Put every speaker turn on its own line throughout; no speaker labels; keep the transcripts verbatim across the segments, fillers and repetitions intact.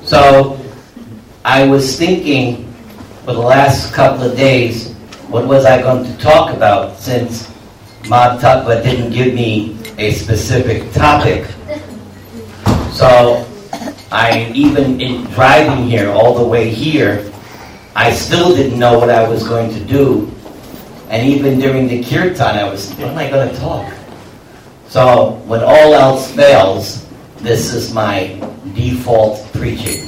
So I was thinking for the last couple of days, what was I going to talk about, since Ma Tatva didn't give me a specific topic. So I, even in driving here, all the way here, I still didn't know what I was going to do. And even during the kirtan, I was thinking, what am I going to talk? So when all else fails, this is my default preaching.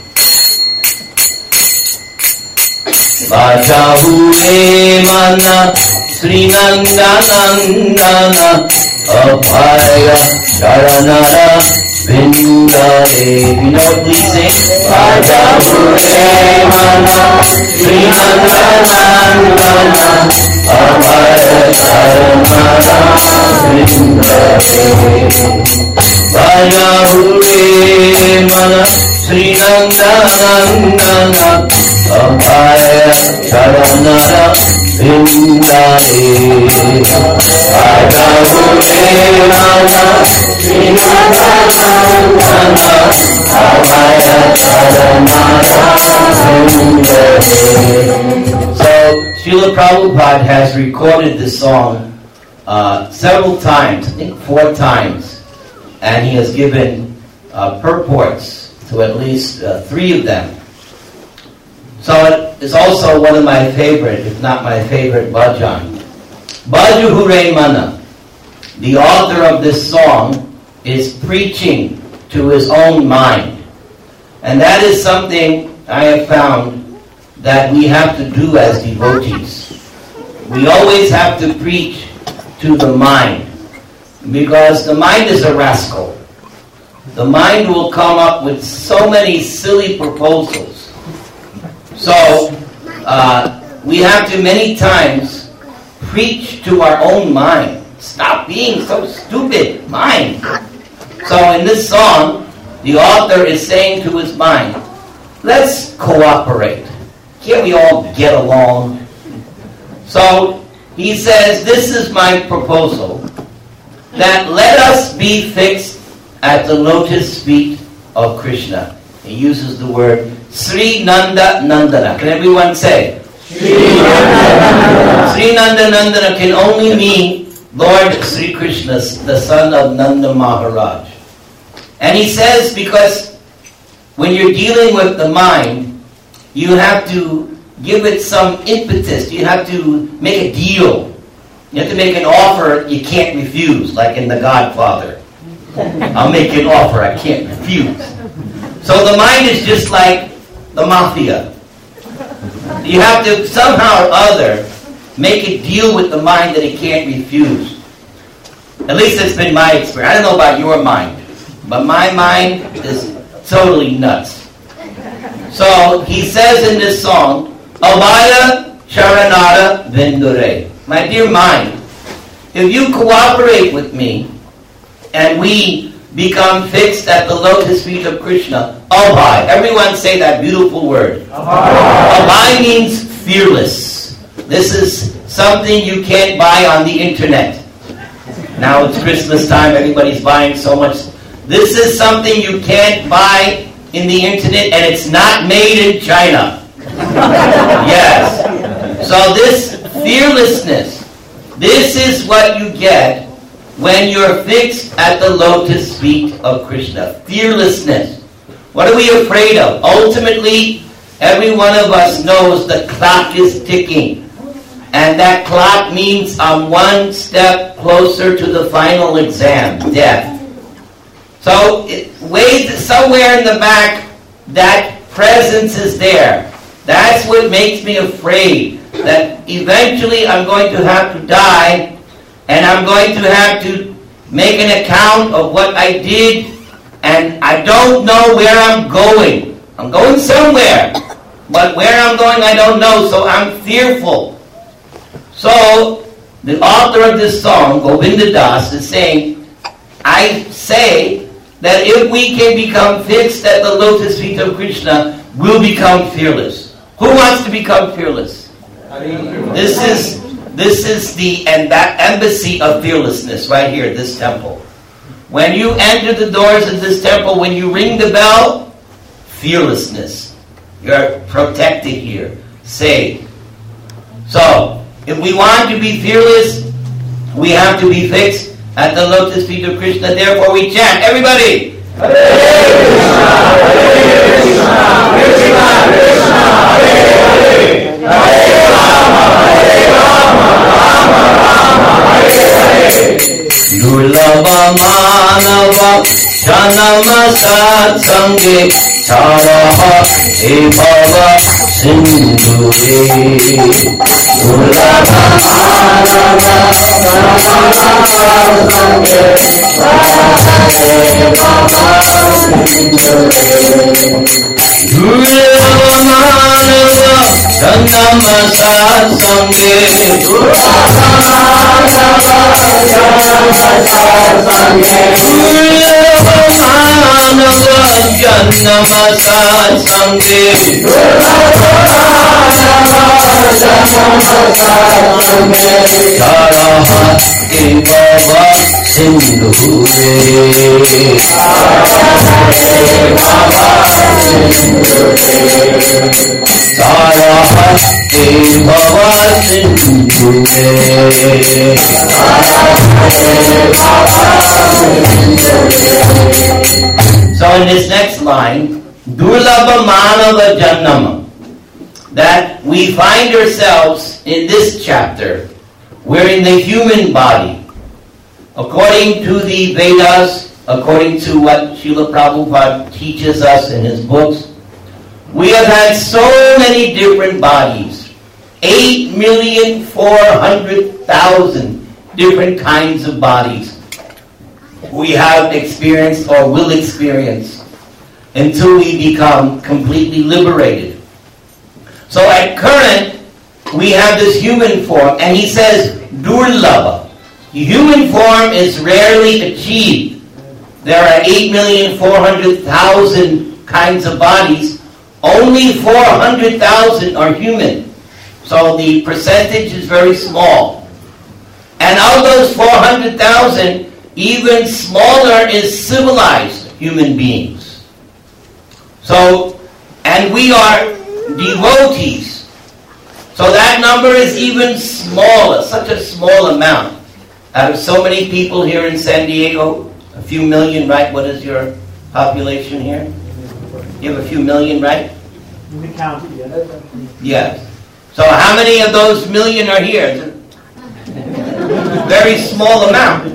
Vajahure mana Srinandanandana Abhaya Sharanara Vindare. You know, please sing. Vajahure mana Srinandanandana Abhaya Sharanara Vindare. Vajahure mana Srinandanandana Abhaya Sharanara Vindare. Vajahure mana Srinandanandana Abhaya Sharanara Vindare. So Srila Prabhupada has recorded this song uh, several times, I think four times, and he has given uh, purports to at least uh, three of them. So it is also one of my favorite, if not my favorite, bhajan. Bhajahure mana. The author of this song is preaching to his own mind. And that is something I have found that we have to do as devotees. We always have to preach to the mind, because the mind is a rascal. The mind will come up with so many silly proposals. So, uh, we have to many times preach to our own mind. Stop being so stupid, mind. So in this song, the author is saying to his mind, let's cooperate. Can't we all get along? So he says, this is my proposal, that let us be fixed at the lotus feet of Krishna. He uses the word Sri Nanda Nandana. Can everyone say? Sri Nanda. Sri Nanda Nandana can only mean Lord Sri Krishna, the son of Nanda Maharaj. And he says, because when you're dealing with the mind, you have to give it some impetus. You have to make a deal. You have to make an offer you can't refuse, like in The Godfather. I'll make you an offer I can't refuse. So the mind is just like the mafia. You have to somehow or other make a deal with the mind that it can't refuse. At least it's been my experience. I don't know about your mind, but my mind is totally nuts. So he says in this song, Abhaya Sharanara Vindare. My dear mind, if you cooperate with me and we become fixed at the lotus feet of Krishna, Abhay. Everyone say that beautiful word. Abhay. Abhay means fearless. This is something you can't buy on the internet. Now it's Christmas time, everybody's buying so much. This is something you can't buy in the internet, and it's not made in China. Yes. So this fearlessness, this is what you get when you're fixed at the lotus feet of Krishna. Fearlessness. What are we afraid of? Ultimately, every one of us knows the clock is ticking. And that clock means I'm one step closer to the final exam, death. So, it, way somewhere in the back, that presence is there. That's what makes me afraid, that eventually I'm going to have to die, and I'm going to have to make an account of what I did, and I don't know where I'm going. I'm going somewhere, but where I'm going I don't know, so I'm fearful. So, the author of this song, Govinda Das, is saying, I say that if we can become fixed at the lotus feet of Krishna, we'll become fearless. Who wants to become fearless? This is this is the and that embassy of fearlessness right here, this temple. When you enter the doors of this temple, when you ring the bell, fearlessness. You're protected here, saved. So, if we want to be fearless, we have to be fixed at the lotus feet of Krishna. Therefore we chant, everybody, Hare Krishna, Hare Krishna, Krishna Krishna, Hare Hare, Hare Rama, Hare Rama, Rama Rama, Hare Hare. Durlabha manava janama satsange charaha he bhava sindhure. Durlabha manava janama satsange charaha he bhava sindhure. Durlabha manava janama satsange durlabha manava So in this next line, Durlabha Manava Jannama, that we find ourselves in this chapter, we're in the human body. According to the Vedas, according to what Srila Prabhupada teaches us in his books, we have had so many different bodies. Eight million four hundred thousand different kinds of bodies we have experienced or will experience until we become completely liberated. So at current, we have this human form, and he says, Durlabha. Human form is rarely achieved. There are eight million four hundred thousand kinds of bodies. Only four hundred thousand are human. So the percentage is very small. And of those four hundred thousand, even smaller is civilized human beings. So, and we are devotees. So that number is even smaller, such a small amount. Out of so many people here in San Diego, a few million, right? What is your population here? You have a few million, right?
We count, yes.
Yes. So how many of those million are here? Very small amount.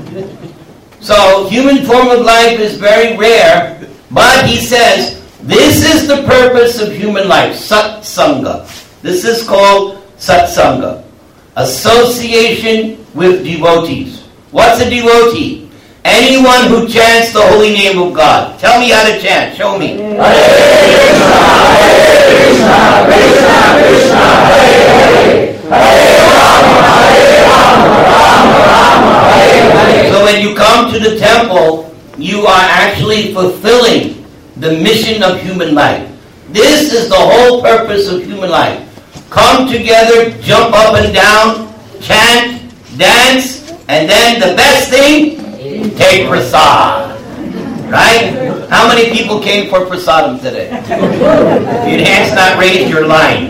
So human form of life is very rare, but he says, this is the purpose of human life, satsanga. This is called satsanga, association with devotees. What's a devotee? Anyone who chants the holy name of God. Tell me how to chant. Show me. Hare Krishna, Hare Krishna, Krishna Krishna, Hare Hare, Hare Rama, Hare Rama, Rama Rama, Hare Hare. So when you come to the temple, you are actually fulfilling the mission of human life. This is the whole purpose of human life. Come together, jump up and down, chant, dance, and then the best thing, take prasad. Right? How many people came for prasadam today? If your hand's not raised, you're lying.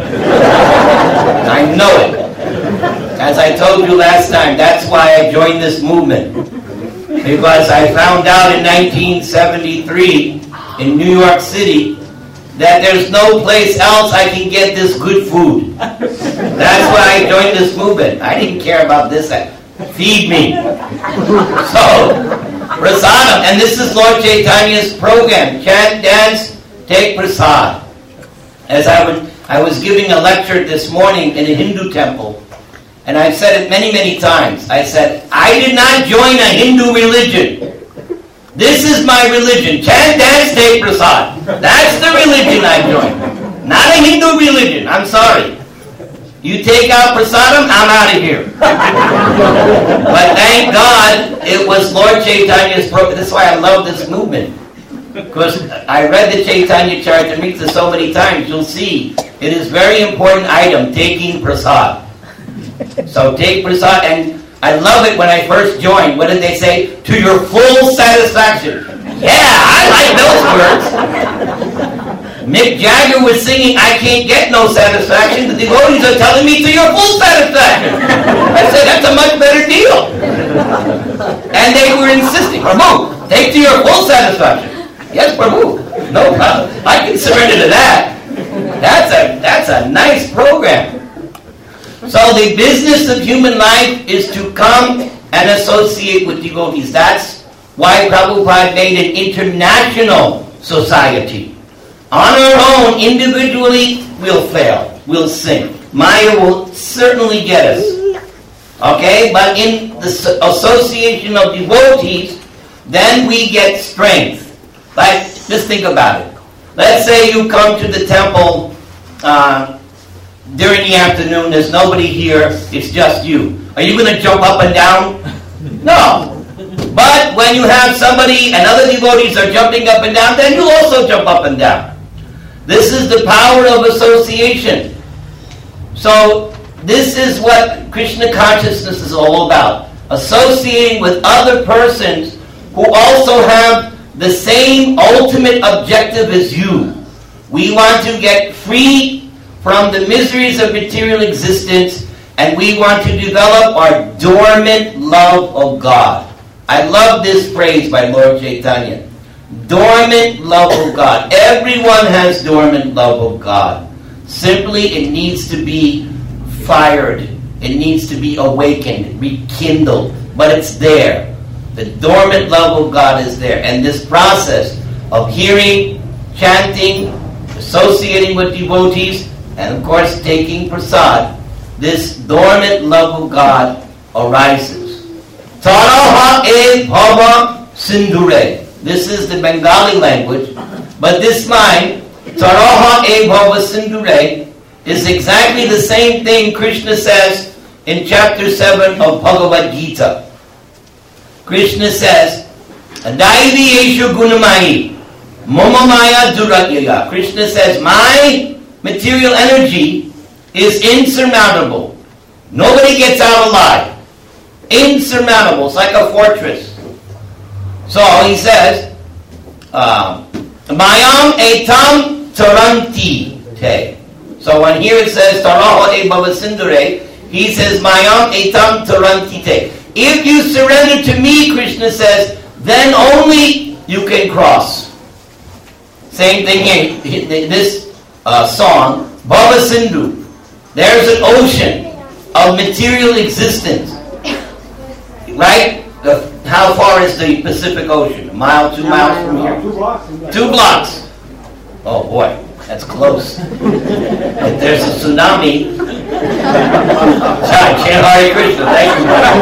I know it. As I told you last time, that's why I joined this movement. Because I found out in nineteen seventy-three in New York City that there's no place else I can get this good food. That's why I joined this movement. I didn't care about this. Feed me. So, prasadam. And this is Lord Chaitanya's program. Chant, dance, take prasad. As I, would, I was giving a lecture this morning in a Hindu temple, and I've said it many, many times. I said, I did not join a Hindu religion. This is my religion. Chant, dance, take prasad. That's the religion I joined. Not a Hindu religion. I'm sorry. You take out prasadam, I'm out of here. But thank God it was Lord Chaitanya's program. That's why I love this movement. Because I read the Chaitanya Charitamrita so many times, you'll see it is very important item, taking prasad. So take prasad, and I love it when I first joined. What did they say? To your full satisfaction. Yeah, I like those words. Mick Jagger was singing, I can't get no satisfaction. The devotees are telling me to your full satisfaction. I said, that's a much better deal. And they were insisting, Prabhu, take to your full satisfaction. Yes, Prabhu. No problem. I can surrender to that. That's a, that's a nice program. So the business of human life is to come and associate with devotees. That's why Prabhupada made an international society. On our own, individually, we'll fail. We'll sink. Maya will certainly get us. Okay? But in the association of devotees, then we get strength. Like, just think about it. Let's say you come to the temple uh, during the afternoon. There's nobody here. It's just you. Are you going to jump up and down? No. But when you have somebody and other devotees are jumping up and down, then you also jump up and down. This is the power of association. So this is what Krishna consciousness is all about. Associating with other persons who also have the same ultimate objective as you. We want to get free from the miseries of material existence, and we want to develop our dormant love of God. I love this phrase by Lord Chaitanya. Dormant love of God. Everyone has dormant love of God. Simply, it needs to be fired. It needs to be awakened, rekindled. But it's there. The dormant love of God is there. And this process of hearing, chanting, associating with devotees, and of course taking prasad, this dormant love of God arises. Taraha e bhava sindhure. This is the Bengali language, but this line, Taraha e bhava sindhure, is exactly the same thing Krishna says in chapter seven of Bhagavad Gita. Krishna says, Adaivi yeshu gunamayi, mama maya duratyaya. Krishna says, my material energy is insurmountable. Nobody gets out alive. Insurmountable. It's like a fortress. So he says, um, Mayam etam taranti te. So when here it says, Taraha e bhava sindhure, he says, Mayam etam taranti te. If you surrender to me, Krishna says, then only you can cross. Same thing here. This uh, song, Bhava Sindhu. There's an ocean of material existence. Right? The, how far is the Pacific Ocean? A mile, two miles from here?
Two blocks.
Two blocks. Oh boy, that's close. If there's a tsunami, Chant Hare Krishna, thank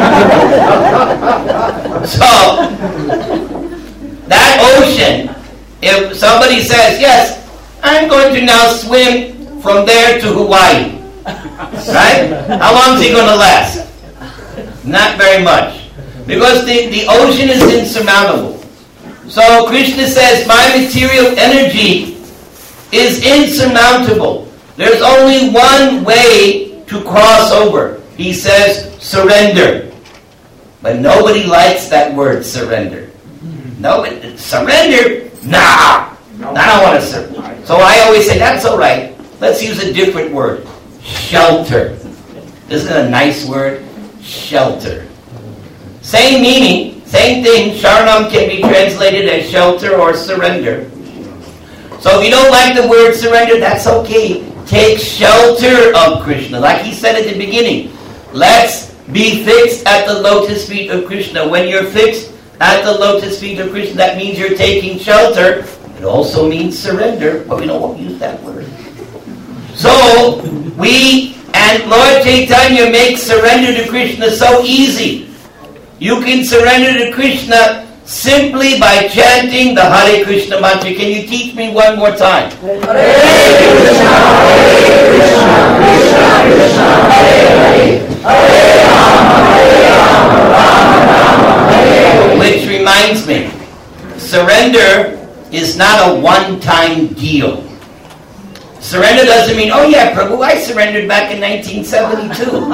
you. So, that ocean, if somebody says, yes, I'm going to now swim from there to Hawaii, right? How long is he going to last? Not very much. Because the, the ocean is insurmountable. So Krishna says, my material energy is insurmountable. There's only one way to cross over. He says, surrender. But nobody likes that word, surrender. Nobody, surrender? Nah, I don't want to surrender. So I always say, that's all right. Let's use a different word. Shelter. Isn't it a nice word? Shelter. Same meaning, same thing. Sharanam can be translated as shelter or surrender. So if you don't like the word surrender, that's okay. Take shelter of Krishna. Like he said at the beginning, let's be fixed at the lotus feet of Krishna. When you're fixed at the lotus feet of Krishna, that means you're taking shelter. It also means surrender, but we don't use that word. So, we, and Lord Chaitanya makes surrender to Krishna so easy. You can surrender to Krishna simply by chanting the Hare Krishna mantra. Can you teach me one more time? Hare Krishna, Hare Krishna, Krishna Krishna, Hare Hare, Hare Rama, Hare Rama, Rama Rama, Hare Hare. Which reminds me, surrender is not a one-time deal. Surrender doesn't mean, oh yeah, Prabhu, I surrendered back in nineteen seventy-two.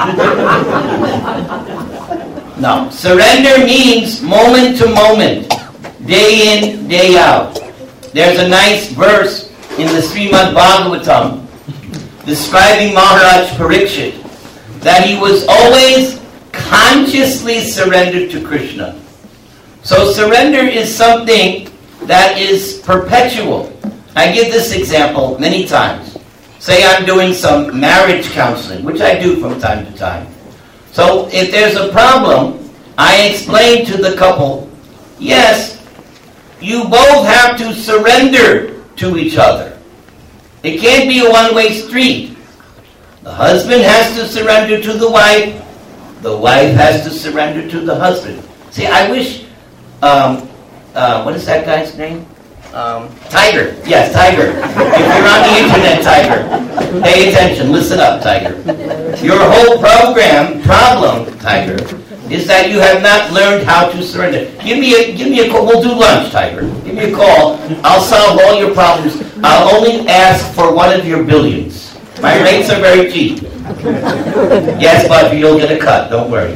No, surrender means moment to moment, day in, day out. There's a nice verse in the Srimad Bhagavatam, describing Maharaj Parikshit, that he was always consciously surrendered to Krishna. So surrender is something that is perpetual. I give this example many times. Say I'm doing some marriage counseling, which I do from time to time. So if there's a problem, I explain to the couple, yes, you both have to surrender to each other. It can't be a one-way street. The husband has to surrender to the wife. The wife has to surrender to the husband. See, I wish, um, uh, what is that guy's name? Um, Tiger. Yes, Tiger. If you're on the internet, Tiger, pay attention. Listen up, Tiger. Your whole program, problem, Tiger, is that you have not learned how to surrender. Give me a, give me a call. We'll do lunch, Tiger. Give me a call. I'll solve all your problems. I'll only ask for one of your billions. My rates are very cheap. Yes, but you'll get a cut. Don't worry.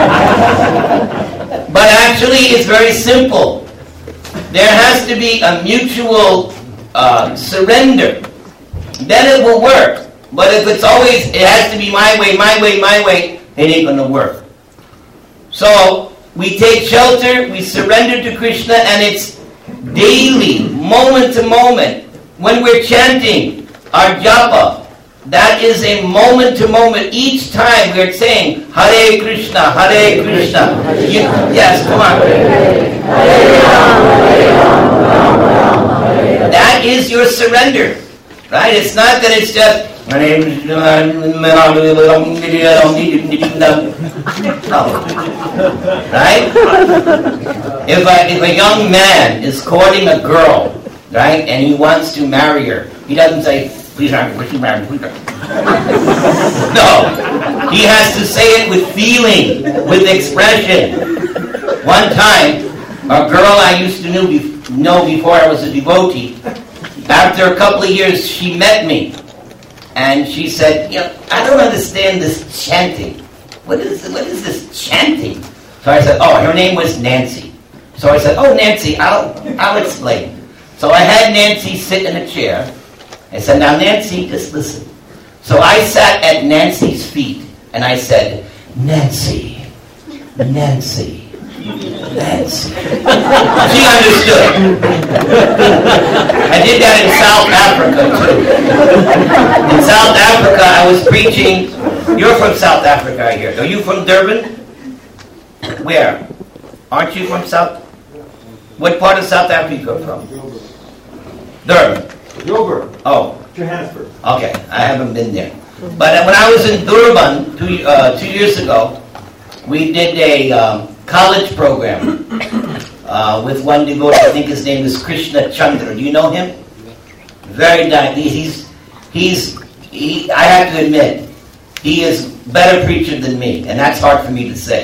But actually, it's very simple. There has to be a mutual uh, surrender. Then it will work. But if it's always, it has to be my way, my way, my way, it ain't going to work. So, we take shelter, we surrender to Krishna, and it's daily, moment to moment. When we're chanting our japa, that is a moment to moment. Each time we're saying, Hare Krishna, Hare Krishna. You, yes, come on. That is your surrender. Right? It's not that it's just, no. Right? If a, if a young man is courting a girl, right, and he wants to marry her, he doesn't say, please marry me, please marry me, please marry me. No. He has to say it with feeling, with expression. One time, a girl I used to know, know before I was a devotee, after a couple of years, she met me. And she said, you know, I don't understand this chanting. What is what is this chanting? So I said, oh, her name was Nancy. So I said, oh, Nancy, I'll I'll explain. So I had Nancy sit in a chair. I said, now, Nancy, just listen. So I sat at Nancy's feet, and I said, Nancy, Nancy, Nancy. She understood. I did that in South Africa, too. In South Africa, I was preaching. You're from South Africa, I hear. Are you from Durban? Where? Aren't you from South? What part of South Africa are you from? Durban.
Joburg.
Oh.
Johannesburg.
Okay, I haven't been there. But when I was in Durban two, uh, two years ago, we did a um, college program uh, with one devotee. I think his name is Krishna Chandra. Do you know him? Very nice. He's, he's, he, I have to admit, he is a better preacher than me, and that's hard for me to say.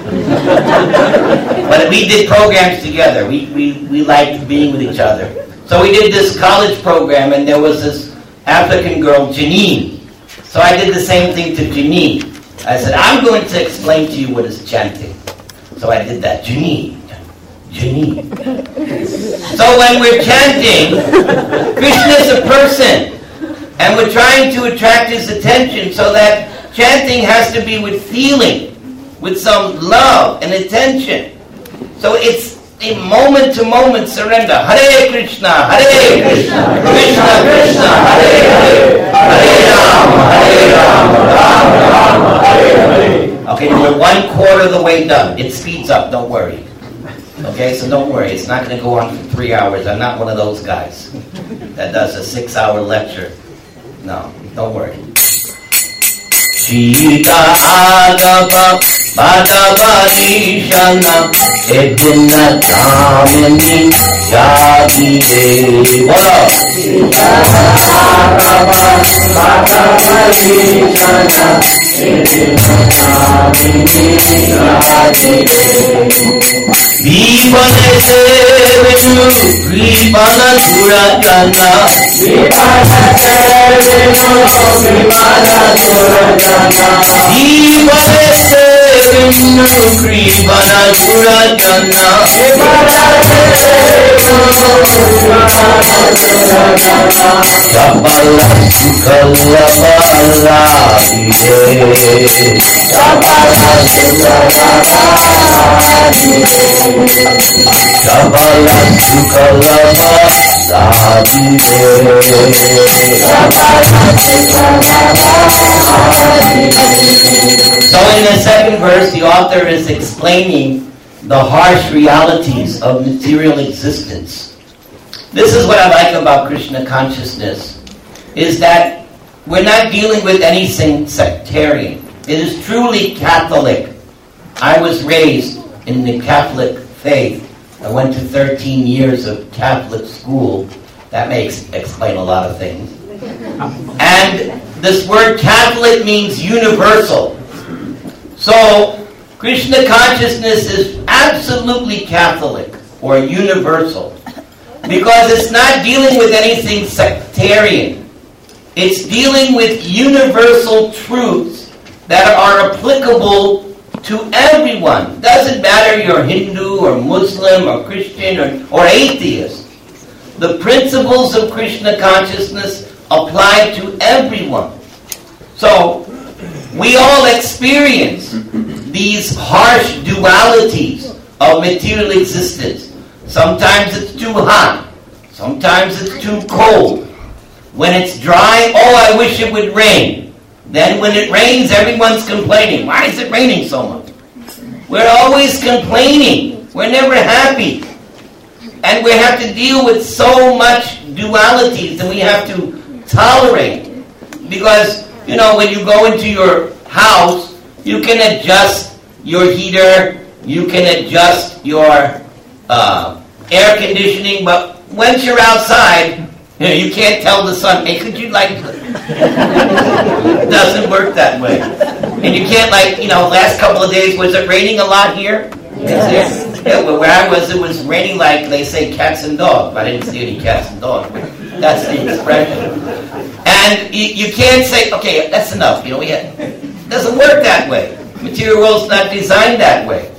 But we did programs together. We, we, we liked being with each other. So we did this college program, and there was this African girl, Janine. So I did the same thing to Janine. I said, I'm going to explain to you what is chanting. So I did that. Janine. Janine. So when we're chanting, Krishna is a person. And we're trying to attract his attention so that chanting has to be with feeling, with some love and attention. So it's a moment-to-moment surrender. Hare Krishna, Hare Krishna, Krishna Krishna, Hare Hare, Hare Rama, Hare Rama, Rama Rama, Hare Hare. Okay, we're one quarter of the way done. It speeds up, don't worry. Okay, so don't worry. It's not going to go on for three hours. I'm not one of those guys that does a six-hour lecture. No, don't worry. Shita Agapa Bhagavadishana Edina Dhamini Yadire. What up? Shita Agapa Bhagavadishana Edina Dhamini Yadire. Vipane Sevenu Vipana Suratana Vipana Sevenu Vipana Suratana Vipane Sevenu kripana durajana Chapala sukala bala Chapala Chapala sukala So in the second verse, the author is explaining the harsh realities of material existence. This is what I like about Krishna consciousness, is that we're not dealing with anything sectarian. It is truly Catholic. I was raised in the Catholic faith. I went to thirteen years of Catholic school. That makes explain a lot of things. And this word Catholic means universal. So Krishna consciousness is absolutely Catholic or universal because it's not dealing with anything sectarian. It's dealing with universal truths that are applicable to everyone. Doesn't matter you're Hindu or Muslim or Christian or, or atheist. The principles of Krishna consciousness apply to everyone. So we all experience these harsh dualities of material existence. Sometimes it's too hot. Sometimes it's too cold. When it's dry, oh, I wish it would rain. Then when it rains, everyone's complaining. Why is it raining so much? We're always complaining. We're never happy. And we have to deal with so much dualities that we have to tolerate. Because, you know, when you go into your house, you can adjust your heater, you can adjust your uh, air conditioning, but once you're outside, you know, you can't tell the sun, hey, could you like... It doesn't work that way. And you can't like, you know, last couple of days, was it raining a lot here? Yes. Yeah, well, where I was, it was raining like, they say, cats and dogs. I didn't see any cats and dogs, but that's the expression. And you, you can't say, okay, that's enough. You know, we have, it doesn't work that way. Material world's not designed that way.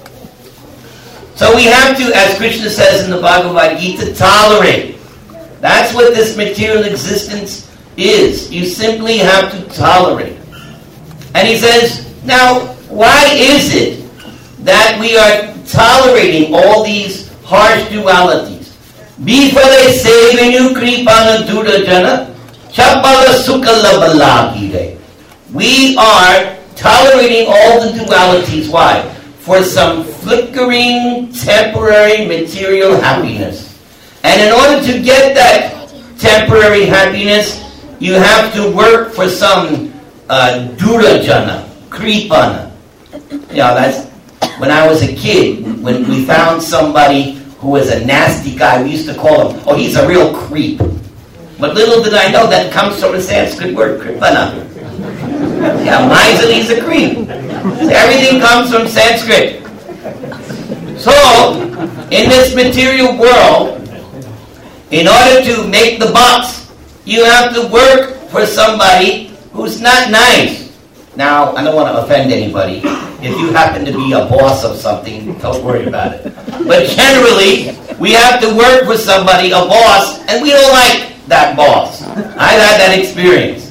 So we have to, as Krishna says in the Bhagavad Gita, tolerate. That's what this material existence is. You simply have to tolerate. And he says, now, why is it that we are tolerating all these harsh dualities? Bifale sevenu kripana durajana chapala sukala balagire. We are tolerating all the dualities. Why? For some flickering, temporary material happiness. And in order to get that temporary happiness, you have to work for some uh, durajana, kripana. You know, that's when I was a kid, when we found somebody who was a nasty guy, we used to call him, oh, he's a real creep. But little did I know that comes from the Sanskrit word kripana. Yeah, miser, he's a creep. So everything comes from Sanskrit. So, in this material world, in order to make the bucks, you have to work for somebody who's not nice. Now, I don't want to offend anybody. If you happen to be a boss of something, don't worry about it. But generally, we have to work for somebody, a boss, and we don't like that boss. I've had that experience.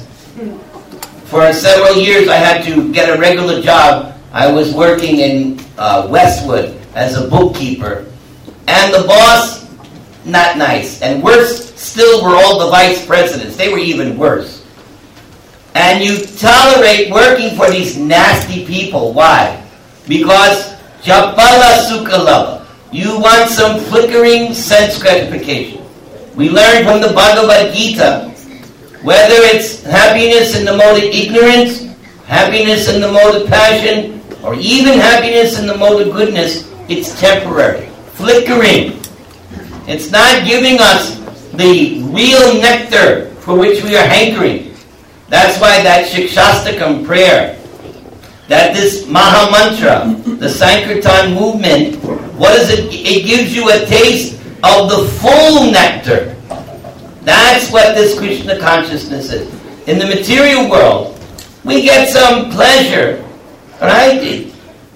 For several years, I had to get a regular job. I was working in uh, Westwood as a bookkeeper. And the boss, not nice. And worse still were all the vice presidents. They were even worse. And you tolerate working for these nasty people. Why? Because Japala Sukalava. You want some flickering sense gratification. We learn from the Bhagavad Gita, whether it's happiness in the mode of ignorance, happiness in the mode of passion, or even happiness in the mode of goodness, it's temporary, flickering. It's not giving us the real nectar for which we are hankering. That's why that Shikshastakam prayer, that this Maha Mantra, the Sankirtan movement, what is it? It gives you a taste of the full nectar. That's what this Krishna consciousness is. In the material world, we get some pleasure, right?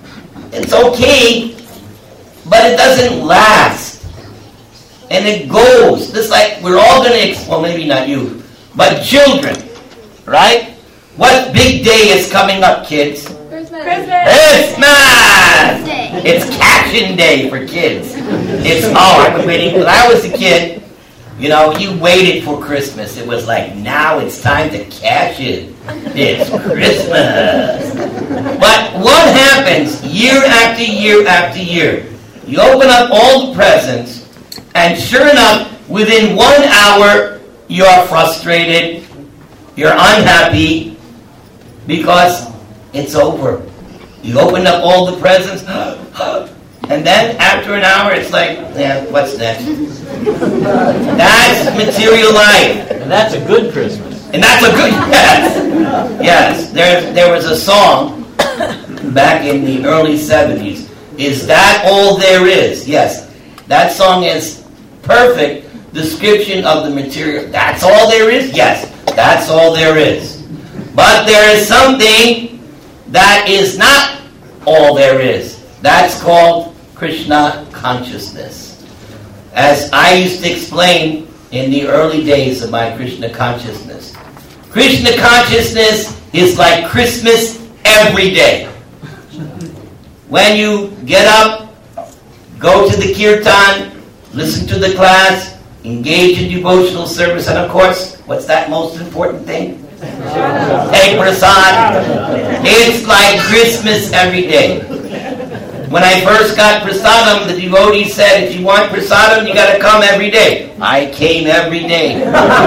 it's okay, but it doesn't last. And it goes. Just like we're all going to, well, maybe not you, but children, right? What big day is coming up, kids?
Christmas.
Christmas! It's Cashin' Day for kids. It's, oh, I've been waiting. When I was a kid, you know, you waited for Christmas. It was like, now it's time to cash in. It's Christmas. But what happens year after year after year? You open up all the presents, and sure enough, within one hour, you're frustrated, you're unhappy, because it's over. You open up all the presents, and then after an hour, it's like, yeah, what's next? That's material life.
And that's a good Christmas.
And that's a good, yes. Yes, there, there was a song back in the early seventies. Is that all there is? Yes. That song is perfect description of the material. That's all there is? Yes, that's all there is. But there is something that is not all there is. That's called Krishna consciousness. As I used to explain in the early days of my Krishna consciousness, Krishna consciousness is like Christmas every day. When you get up, go to the kirtan, listen to the class, engage in devotional service, and of course, what's that most important thing? Take prasad. It's like Christmas every day. When I first got prasadam, the devotee said, if you want prasadam, you got to come every day. I came every day.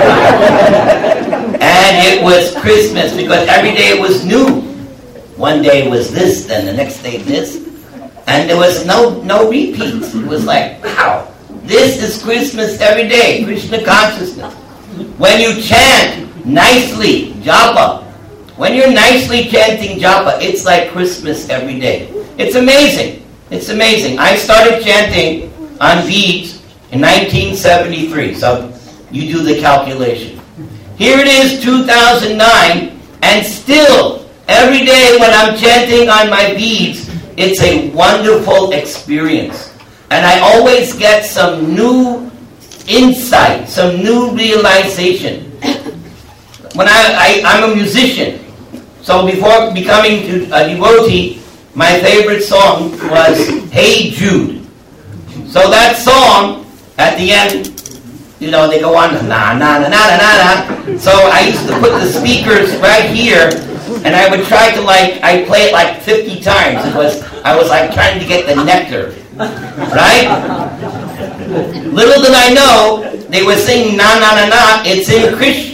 And it was Christmas because every day it was new. One day was this, then the next day this. And there was no, no repeats. It was like, wow, this is Christmas every day, Krishna consciousness. When you chant nicely, japa, when you're nicely chanting japa, it's like Christmas every day. It's amazing. It's amazing. I started chanting on beads in nineteen seventy-three, so you do the calculation. Here it is, two thousand nine, and still, every day when I'm chanting on my beads, it's a wonderful experience. And I always get some new insight, some new realization. When I, I, I'm a musician, so before becoming a devotee, my favorite song was Hey Jude. So that song, at the end, you know, they go on, na, na, na, na, na, na. So I used to put the speakers right here, and I would try to, like, I play it like fifty times. It was, I was like trying to get the nectar, right? Little did I know, they were singing na, na, na, na, it's in Krishna.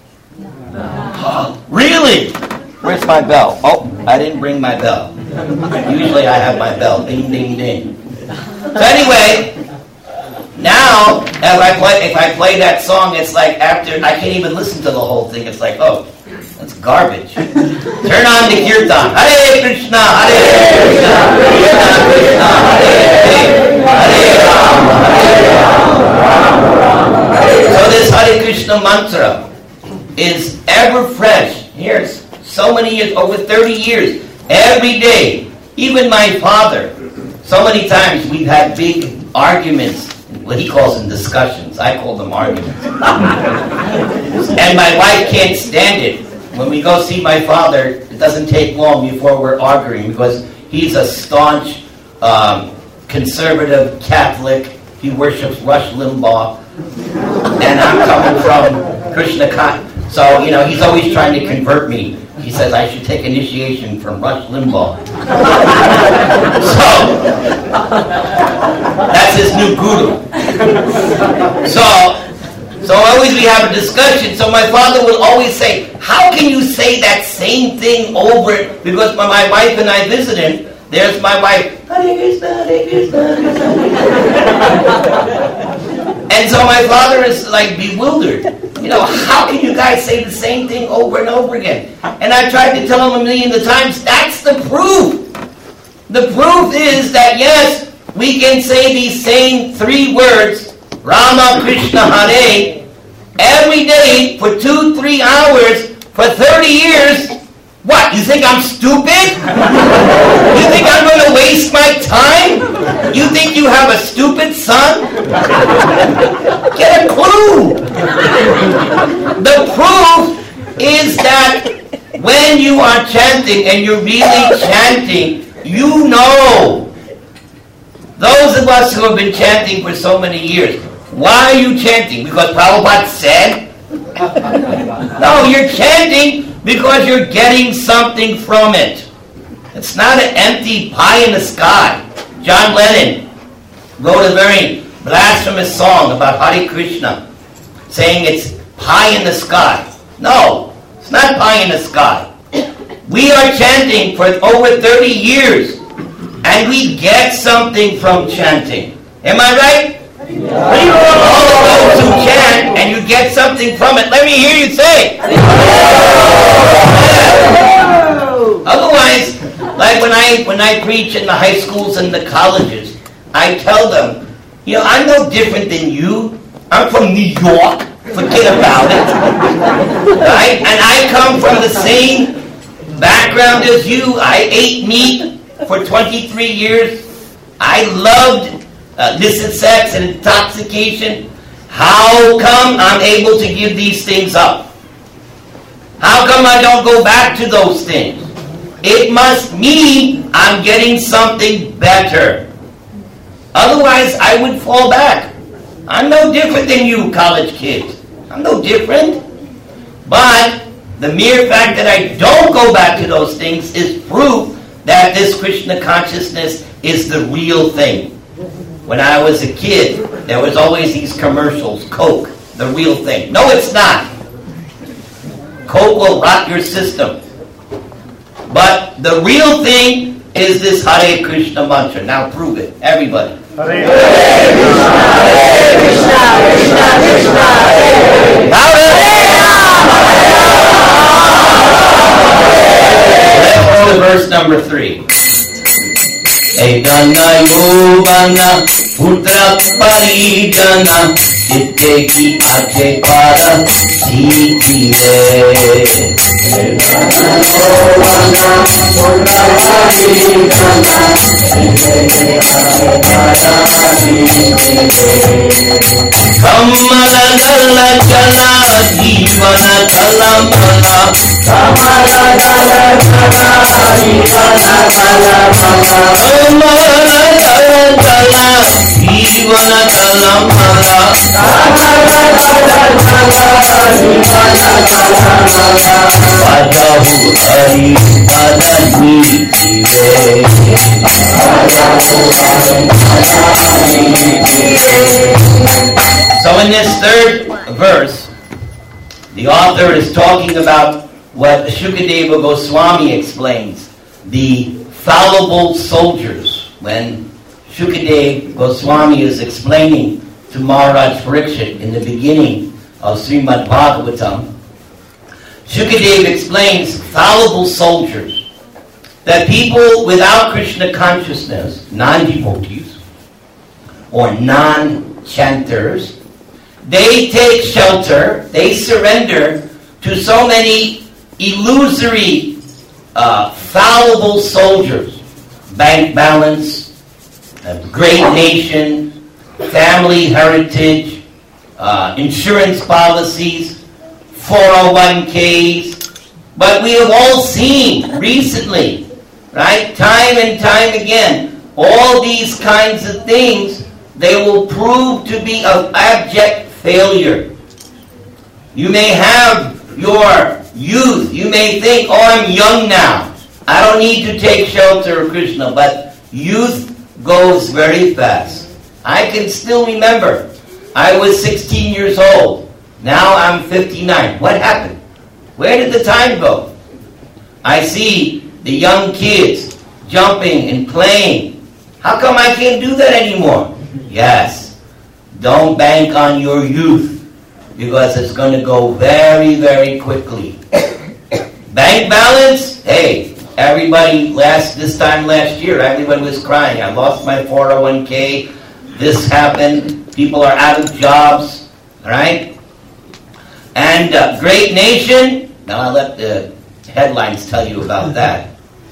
Really? Where's my bell? Oh, I didn't bring my bell. Usually I have my bell. Ding, ding, ding. So anyway, now if I play if I play that song, it's like after I can't even listen to the whole thing. It's like, oh, that's garbage. Turn on the kirtan. Hare Krishna, Hare Krishna, Krishna Krishna, Hare Hare, Hare Rama, Hare Rama, Rama Rama, Hare Rama. So this Hare Krishna mantra is ever fresh. Here's so many years, over thirty years, every day. Even my father, so many times we've had big arguments. What he calls them discussions. I call them arguments. And my wife can't stand it. When we go see my father, it doesn't take long before we're arguing because he's a staunch um, conservative Catholic. He worships Rush Limbaugh. And I'm coming from Krishna Con. So, you know, he's always trying to convert me. He says I should take initiation from Rush Limbaugh. So, that's his new guru. So, so always we have a discussion. So my father will always say, how can you say that same thing over? Because when my wife and I visit him, there's my wife. Hare Krishna, Hare Krishna, Krishna Krishna. And so my father is like bewildered. You know, how can you guys say the same thing over and over again? And I tried to tell him a million of times, that's the proof. The proof is that, yes, we can say these same three words, Rama, Krishna, Hare, every day for two, three hours for thirty years What, you think I'm stupid? You think I'm going to waste my time? You think you have a stupid son? Get a clue. The proof is that when you are chanting and you're really chanting, you know. Those of us who have been chanting for so many years, why are you chanting? Because Prabhupada said? No, you're chanting because you're getting something from it. It's not an empty pie in the sky. John Lennon wrote a very blasphemous song about Hare Krishna, saying it's pie in the sky. No, it's not pie in the sky. We are chanting for over thirty years, and we get something from chanting. Am I right? Yeah. All of those who chant and you get something from it, let me hear you say. Otherwise, like when I when I preach in the high schools and the colleges, I tell them, you know, I'm no different than you. I'm from New York. Forget about it. Right? And I come from the same background as you. I ate meat for twenty-three years. I loved uh, illicit sex and intoxication. How come I'm able to give these things up? How come I don't go back to those things? It must mean I'm getting something better. Otherwise, I would fall back. I'm no different than you, college kids. I'm no different. But the mere fact that I don't go back to those things is proof that this Krishna consciousness is the real thing. When I was a kid, there was always these commercials, Coke, the real thing. No, it's not. Coke will rot your system. But the real thing is this Hare Krishna mantra. Now prove it, everybody.
Hare
Krishna, Hare Krishna, Krishna Krishna, Hare Hare. Let's go to verse number three. Ekana yogana putra parijana chitte ki ache para siti re. Ekana yogana putra parijana chitte ki ache para siti re. Kamala dala chala jivana chala mala. Kamala dala chala jivana chala mala. Kamala dala chala jivana chala mala. Kamala dala chala jivana chala mala. Badahu hari badani jire. So in this third verse, the author is talking about what Shukadeva Goswami explains, the fallible soldiers. When Shukadeva Goswami is explaining to Maharaj Parikshit in the beginning of Srimad Bhagavatam, Shukadeva explains fallible soldiers, that people without Krishna consciousness, non-devotees, or non-chanters, they take shelter, they surrender to so many illusory, uh, fallible soldiers. Bank balance, a great nation, family heritage, uh, insurance policies, four oh one k's. But we have all seen recently, right, time and time again, all these kinds of things, they will prove to be of abject failure. You may have your youth. You may think, oh, I'm young now. I don't need to take shelter of Krishna. But youth goes very fast. I can still remember. I was sixteen years old. Now I'm fifty-nine. What happened? Where did the time go? I see the young kids jumping and playing. How come I can't do that anymore? Yes. Don't bank on your youth, because it's going to go very, very quickly. Bank balance? Hey, everybody, last this time last year, everyone was crying. I lost my four oh one k. This happened. People are out of jobs. All right? And uh, great nation. Now I'll let the headlines tell you about that.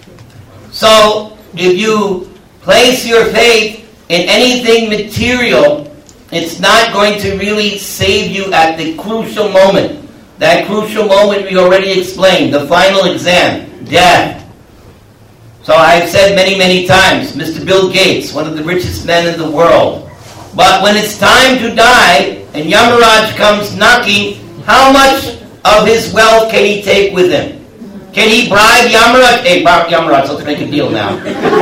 So, if you place your faith in anything material, it's not going to really save you at the crucial moment. That crucial moment we already explained, the final exam, death. So I've said many, many times, Mister Bill Gates, one of the richest men in the world. But when it's time to die, and Yamaraj comes knocking, how much of his wealth can he take with him? Can he bribe Yamaraj? Hey, Yamaraj, let's make a deal now.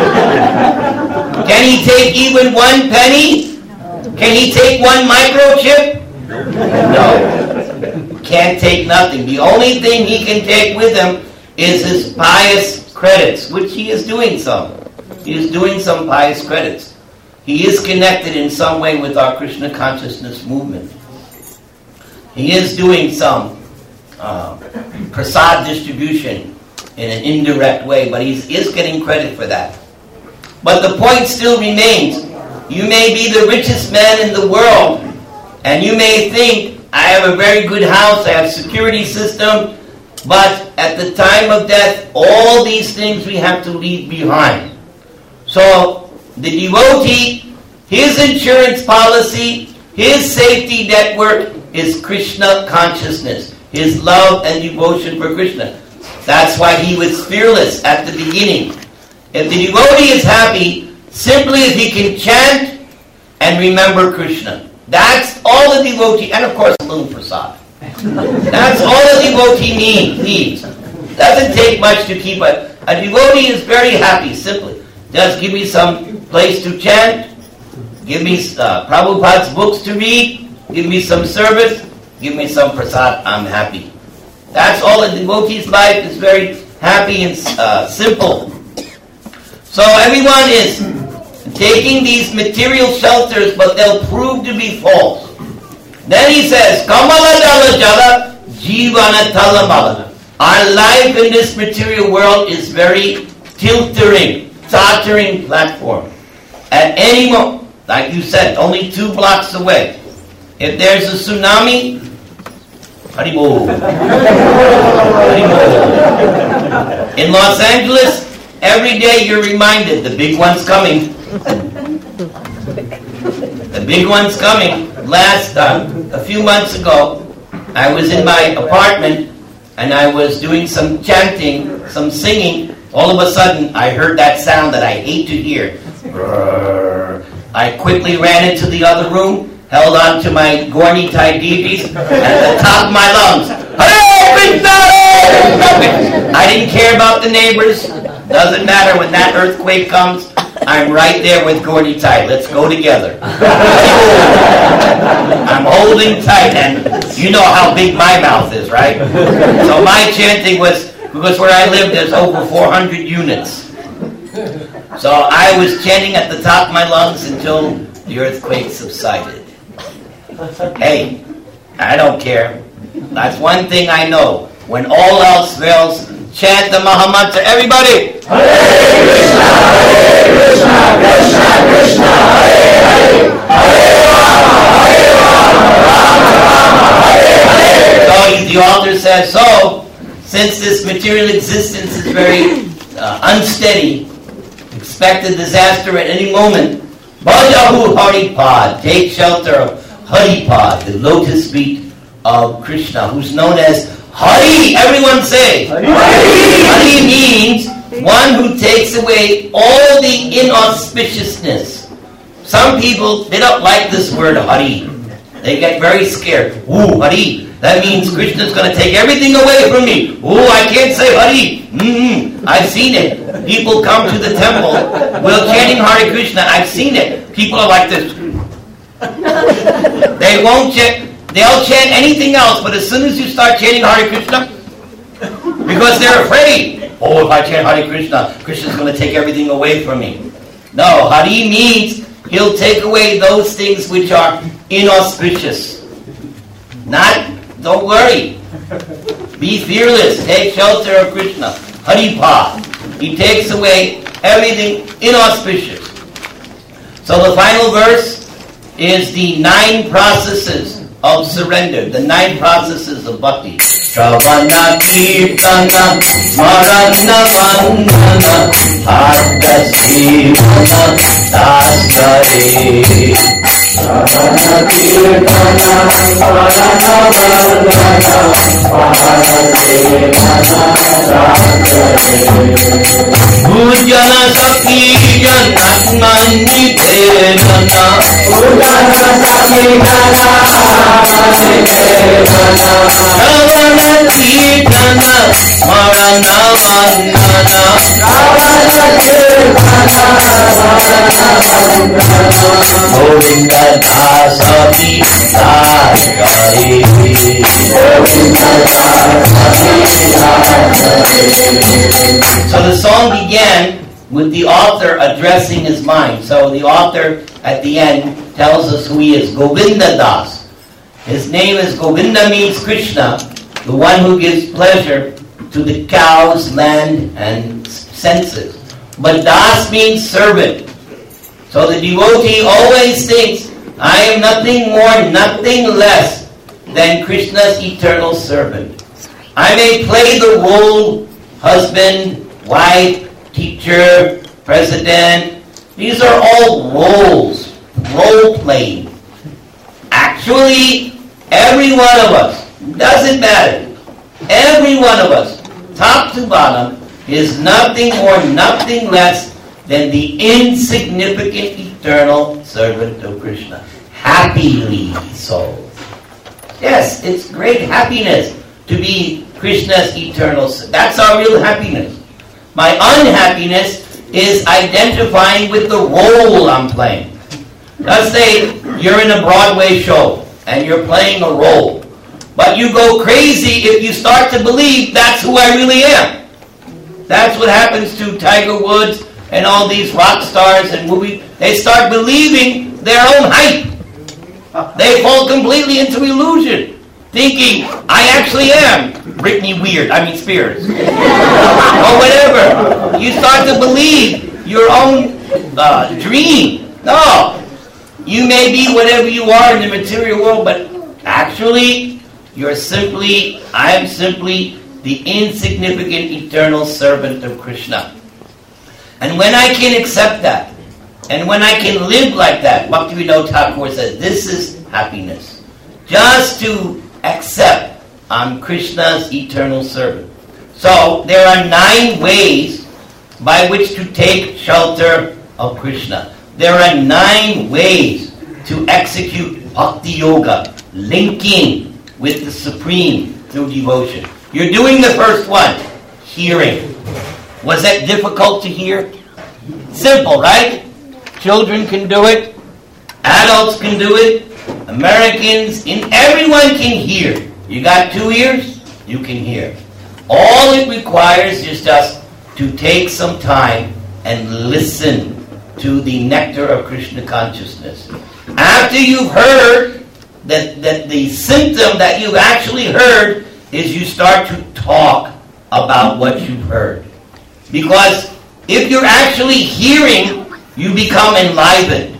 Can he take even one penny? Can he take one microchip? No. Can't take nothing. The only thing he can take with him is his pious credits, which he is doing some. He is doing some pious credits. He is connected in some way with our Krishna consciousness movement. He is doing some uh, prasad distribution in an indirect way, but he is getting credit for that. But the point still remains. You may be the richest man in the world, and you may think, I have a very good house, I have security system, but at the time of death, all these things we have to leave behind. So, the devotee, his insurance policy, his safety network is Krishna consciousness, his love and devotion for Krishna. That's why he was fearless at the beginning. If the devotee is happy, simply if he can chant and remember Krishna. That's all the devotee, and of course a little prasad. That's all the devotee need, needs. Doesn't take much to keep it. A devotee is very happy, simply. Just give me some place to chant, give me uh, Prabhupada's books to read, give me some service, give me some prasad, I'm happy. That's all a devotee's life is very happy and uh, simple. So everyone is taking these material shelters, but they'll prove to be false. Then he says, Kamala Dala Jala Jivana Talamala. Our life in this material world is very tiltering, tottering platform. At any moment, like you said, only two blocks away. If there's a tsunami, Haribol. Haribol. In Los Angeles, every day you're reminded the big one's coming. The big one's coming. Last, uh, a few months ago, I was in my apartment and I was doing some chanting, some singing. All of a sudden, I heard that sound that I hate to hear. I quickly ran into the other room, held on to my Gorni Thai deities, and at the top of my lungs, Hare Krishna! I didn't care about the neighbors. Doesn't matter when that earthquake comes. I'm right there with Gordy tight. Let's go together. I'm holding tight, and you know how big my mouth is, right? So my chanting was, because where I live there's over four hundred units. So I was chanting at the top of my lungs until the earthquake subsided. Hey, I don't care. That's one thing I know. When all else fails, chant the Mahamantra. Everybody! Hare Krishna, Hare Krishna, Krishna Krishna, Hare Hare, Hare Rama, Hare Rama, Rama Rama, Hare Hare. So the author says, so, since this material existence is very uh, unsteady, expect a disaster at any moment, Bhajahu Haripad, take shelter of Haripad, the lotus feet of Krishna, who's known as Hari. Everyone say Hari. Hari means one who takes away all the inauspiciousness. Some people, they don't like this word Hari. They get very scared. Ooh, Hari. That means Krishna's going to take everything away from me. Ooh, I can't say Hari. Mm-hmm. I've seen it. People come to the temple while chanting Hare Krishna. I've seen it. People are like this. They won't chant. They'll chant anything else, but as soon as you start chanting Hare Krishna, because they're afraid, oh, if I chant Hare Krishna, Krishna's going to take everything away from me. No, Hari means he'll take away those things which are inauspicious. Not, don't worry. Be fearless. Take shelter of Krishna. Haripad. He takes away everything inauspicious. So the final verse is the nine processes of surrender, the nine processes of bhakti. Shravana Kirtana Marana Vandana Bhakta Sivana Dasare Shravana Kirtana Marana Vandana Bhakta Bhujana Sakhi Janatmani Devana Bhujana Sakhi Janatmani Devana Ravana Kirtana Marana Vandana Ravana Kirtana Marana Vandana Govinda Dasami Dasari Govinda So the song began with the author addressing his mind. So the author at the end tells us who he is, Govinda Das. His name is Govinda, means Krishna, the one who gives pleasure to the cows, land, and senses. But Das means servant. So the devotee always thinks, I am nothing more, nothing less than Krishna's eternal servant. I may play the role, husband, wife, teacher, president. These are all roles, role playing. Actually, every one of us, doesn't matter, every one of us, top to bottom, is nothing more, nothing less than the insignificant eternal servant of Krishna. Happily so. Yes, it's great happiness to be Krishna's eternal servant. That's our real happiness. My unhappiness is identifying with the role I'm playing. Let's say you're in a Broadway show and you're playing a role, but you go crazy if you start to believe that's who I really am. That's what happens to Tiger Woods and all these rock stars and movies. They start believing their own hype. They fall completely into illusion, thinking, I actually am Britney Weird, I mean Spears, or whatever. You start to believe your own uh, dream. No, you may be whatever you are in the material world, but actually, you're simply, I'm simply the insignificant eternal servant of Krishna. And when I can accept that, and when I can live like that, Bhaktivinoda Thakur says, this is happiness. Just to accept I'm Krishna's eternal servant. So there are nine ways by which to take shelter of Krishna. There are nine ways to execute Bhakti Yoga, linking with the Supreme through devotion. You're doing the first one, hearing. Was that difficult to hear? Simple, right? Children can do it. Adults can do it. Americans, in everyone can hear. You got two ears? You can hear. All it requires is just to take some time and listen to the nectar of Krishna consciousness. After you've heard, that, that the symptom that you've actually heard is you start to talk about what you've heard. Because if you're actually hearing, you become enlivened.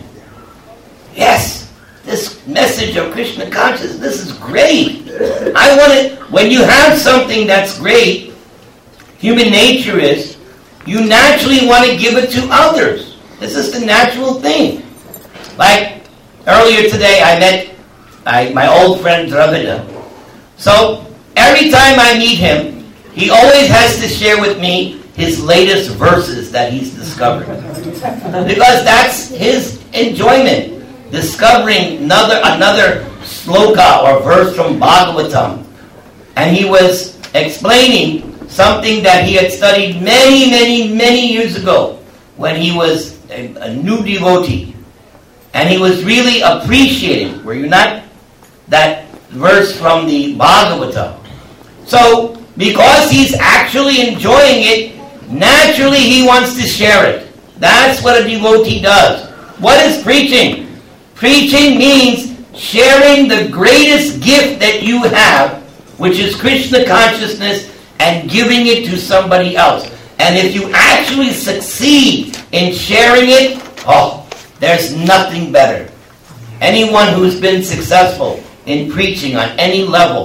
Yes, this message of Krishna consciousness, this is great. I want it. When you have something that's great, human nature is, you naturally want to give it to others. This is the natural thing. Like earlier today, I met I, my old friend Dravida. So every time I meet him, he always has to share with me his latest verses that he's discovered. Because that's his enjoyment, discovering another another sloka or verse from Bhagavatam. And he was explaining something that he had studied many, many, many years ago when he was a, a new devotee. And he was really appreciating, were you not, that verse from the Bhagavatam. So, because he's actually enjoying it, naturally he wants to share it. That's what a devotee does. What is preaching? Preaching means sharing the greatest gift that you have, which is Krishna consciousness, and giving it to somebody else. And if you actually succeed in sharing it, oh, there's nothing better. Anyone who's been successful in preaching on any level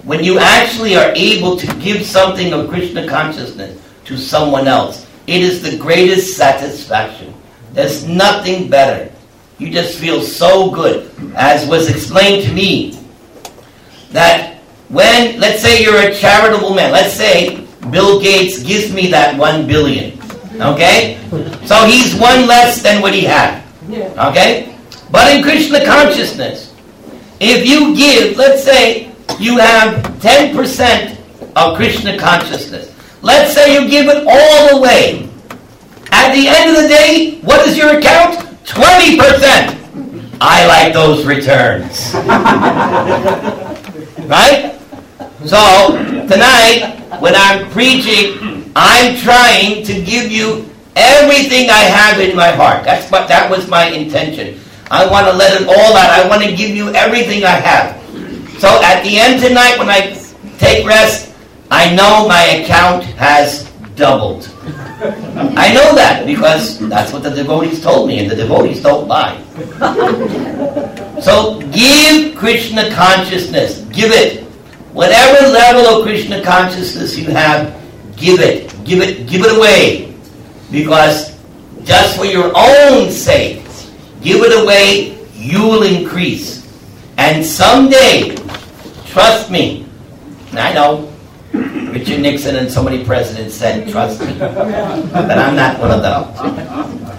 when you actually are able to give something of Krishna consciousness to someone else, it is the greatest satisfaction. There's nothing better. You just feel so good. As was explained to me, that when, let's say you're a charitable man, let's say Bill Gates gives me that one billion, okay? So he's one less than what he had, okay? But in Krishna consciousness, if you give, let's say you have ten percent of Krishna consciousness, let's say you give it all away. At the end of the day, what is your account? twenty percent. I like those returns. Right? So, tonight, when I'm preaching, I'm trying to give you everything I have in my heart. That's what, that was my intention. I want to let it all out. I want to give you everything I have. So, at the end tonight, when I take rest, I know my account has doubled. I know that because that's what the devotees told me, and the devotees don't lie. So give Krishna consciousness. Give it. Whatever level of Krishna consciousness you have, give it. Give it. Give it away. Because just for your own sake, give it away, you will increase. And someday, trust me, I know, Richard Nixon and so many presidents said, trust me. But I'm not one of them.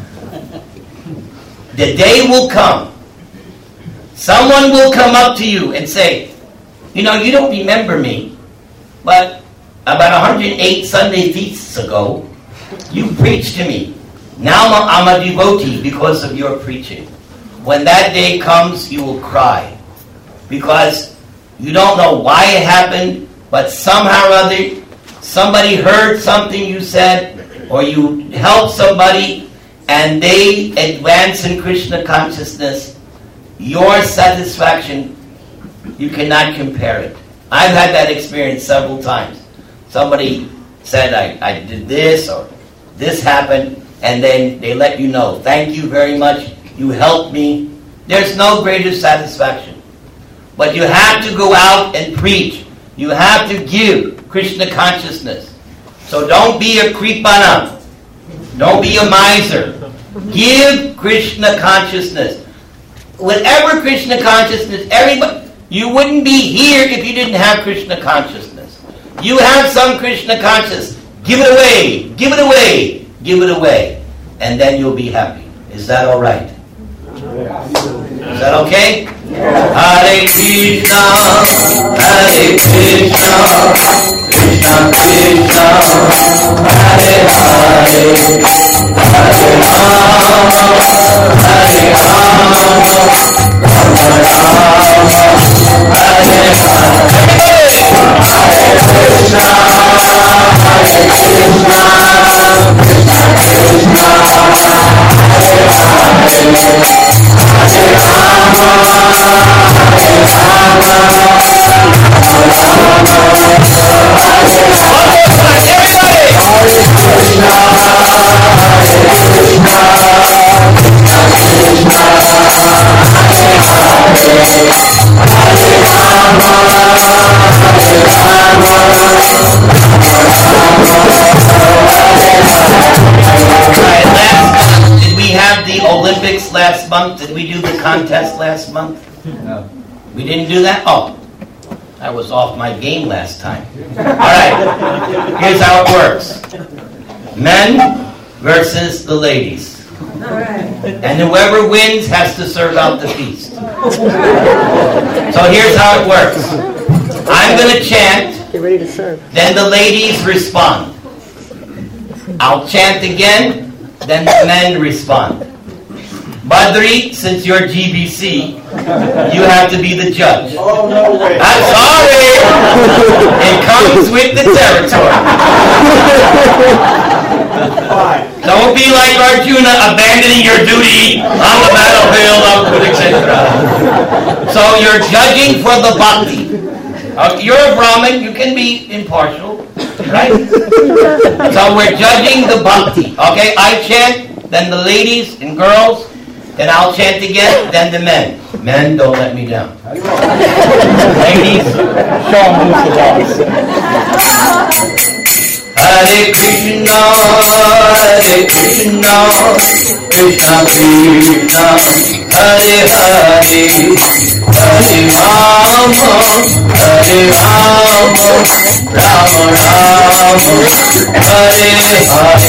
The day will come. Someone will come up to you and say, you know, you don't remember me, but about one hundred eight Sunday feasts ago, you preached to me. Now I'm a devotee because of your preaching. When that day comes, you will cry. Because you don't know why it happened, but somehow or other, somebody heard something you said, or you helped somebody, and they advance in Krishna consciousness. Your satisfaction, you cannot compare it. I've had that experience several times. Somebody said, I, I did this, or this happened, and then they let you know, thank you very much, you helped me. There's no greater satisfaction. But you have to go out and preach. You have to give Krishna consciousness. So don't be a kripana. Don't be a miser. Give Krishna consciousness. Whatever Krishna consciousness, everybody, you wouldn't be here if you didn't have Krishna consciousness. You have some Krishna consciousness. Give it away. Give it away. Give it away. And then you'll be happy. Is that all right? Is that okay? Hare Krishna, Hare Krishna, Krishna Krishna, Hare Hare, Hare Rama, Hare Rama, Rama Rama, Hare Hare. Hare Krishna, Hare Krishna, Krishna Krishna, Hare Hare. Olympics last month? Did we do the contest last month? No. We didn't do that? Oh, I was off my game last time. All right, here's how it works. Men versus the ladies. All right. And whoever wins has to serve out the feast. So here's how it works. I'm going to chant. Get ready to serve. Then the ladies respond. I'll chant again. Then the men respond. Badri, since you're G B C, you have to be the judge. Oh, no way. I'm sorry. It comes with the territory. Don't be like Arjuna, abandoning your duty on the battlefield, et cetera. So you're judging for the bhakti. Uh, you're a Brahmin, you can be impartial, right? So we're judging the bhakti. Okay, I chant, then the ladies and girls then I'll chant again, then the men. Men, don't let me down. Ladies, show them who's the boss. Hare Krishna, Hare Krishna, Krishna Krishna, Hare Hare, Hare Rama, Hare Rama, Rama Rama, Hare Hare.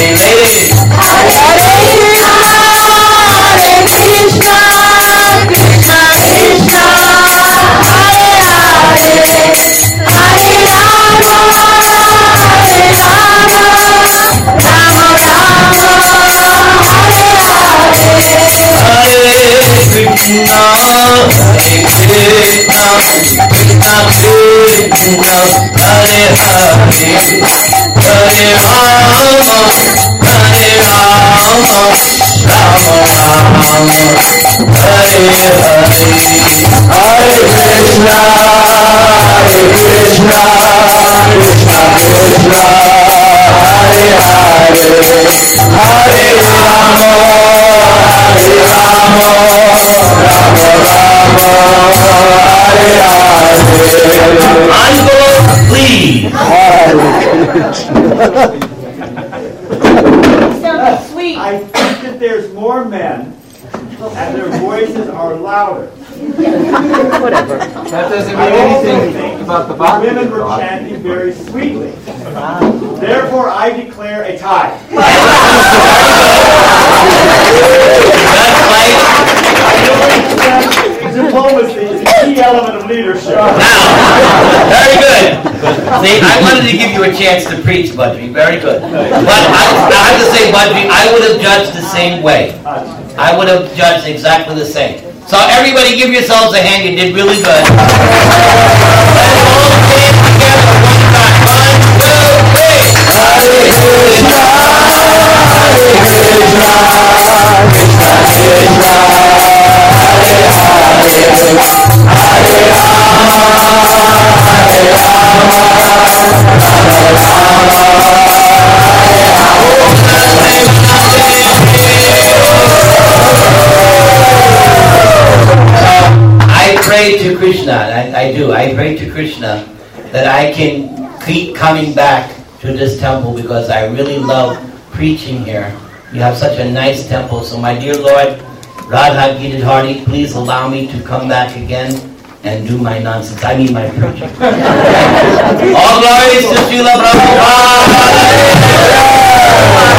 Krishna, Krishna, Krishna, Hare Hare, Hare Rama, Hare Rama, Rama Rama, Hare Hare. Hare Krishna, Hare Krishna, Krishna Krishna, Hare Hare, Hare Rama, Hare Rama, Envelope, please.
Sounds sweet. I think that there's more men, and their voices are louder.
Whatever. That doesn't mean anything about the
bhakti. Women were chanting very sweetly. Therefore, I declare a tie. Diplomacy is a key element of leadership.
Now, very good. See, I wanted to give you a chance to preach, Budgie. Very good. But I, I have to say, Budgie, I would have judged the same way. I would have judged exactly the same. So everybody give yourselves a hand. You did really good. Let's all stand together one time. One, two, three. Hare Krishna, Hare Krishna, Krishna Krishna, Hare I pray to Krishna, I, I do, I pray to Krishna that I can keep coming back to this temple because I really love preaching here. You have such a nice temple, so my dear Lord, Radha Giridhari, please allow me to come back again and do my nonsense. I mean my preaching. All glories to Srila Prabhupada.